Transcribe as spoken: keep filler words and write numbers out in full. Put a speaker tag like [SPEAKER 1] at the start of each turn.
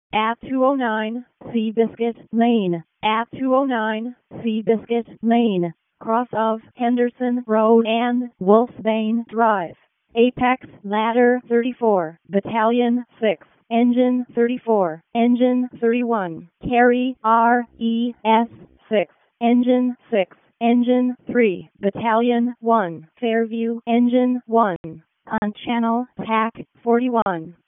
[SPEAKER 1] at two oh nine Seabiscuit Lane, at two oh nine Seabiscuit Lane, cross of Henderson Road and Wolfsbane Drive. Apex Ladder thirty-four, Battalion six, Engine thirty-four, Engine thirty-one, Carry R E S six, Engine six, Engine three, Battalion one, Fairview, Engine one, on Channel T A C forty-one.